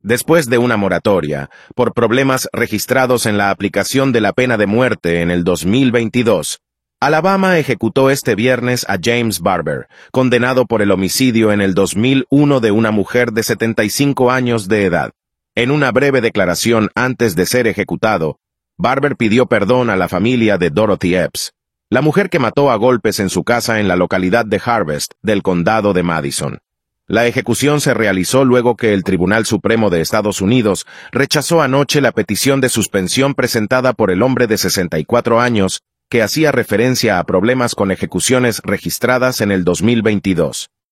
Después de una moratoria, por problemas registrados en la aplicación de la pena de muerte en el 2022, Alabama ejecutó este viernes a James Barber, condenado por el homicidio en el 2001 de una mujer de 75 años de edad. En una breve declaración antes de ser ejecutado, Barber pidió perdón a la familia de Dorothy Epps, la mujer que mató a golpes en su casa en la localidad de Harvest, del condado de Madison. La ejecución se realizó luego que el Tribunal Supremo de Estados Unidos rechazó anoche la petición de suspensión presentada por el hombre de 64 años que hacía referencia a problemas con ejecuciones registradas en el 2022.